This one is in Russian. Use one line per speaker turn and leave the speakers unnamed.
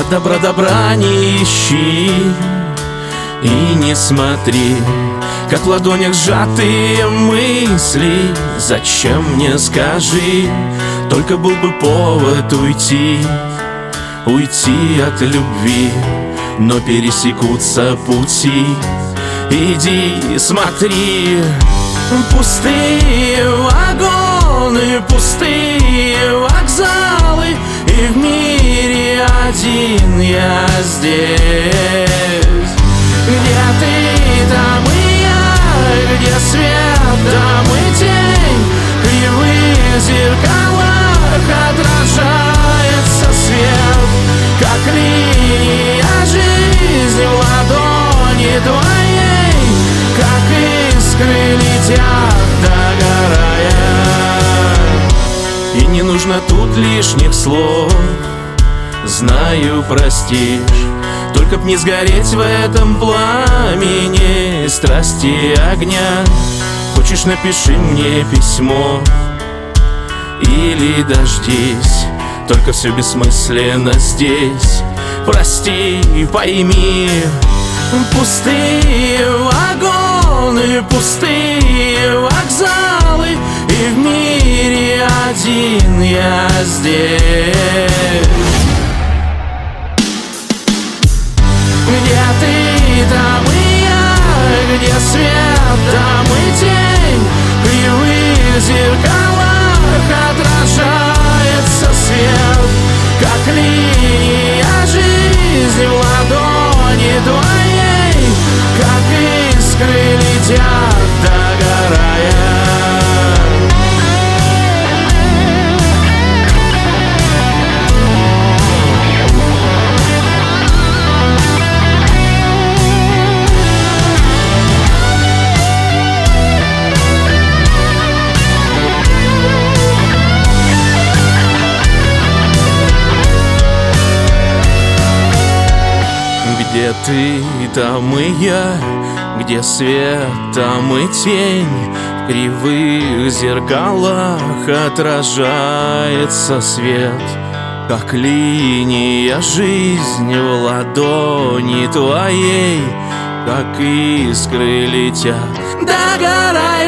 добра не ищи и не смотри, как в ладонях сжатые мысли. Зачем мне, скажи, только был бы повод уйти от любви, но пересекутся пути. Иди, смотри, пустые вагоны, пустые вокзалы, и в мире один я здесь. Где ты, там и я, где свет, там и тень, в кривых зеркалах отражается свет, как линия жизни в ладони твоей, как искры летят, догорая. И не нужно тут лишних слов, знаю, простишь, только б не сгореть в этом пламени страсти и огня. Хочешь, напиши мне письмо или дождись, только все бессмысленно здесь. Прости, пойми, пустые вагоны, пустые вокзалы, и в мире один я здесь. Где ты, там и я, где свет, там и тень, в кривых зеркалах отражается свет, как линия жизни в ладони твоей, как искры летят, догорая. Где ты, там и я, где свет, там и тень, в кривых зеркалах отражается свет, как линия жизни в ладони твоей, как искры летят, догорая.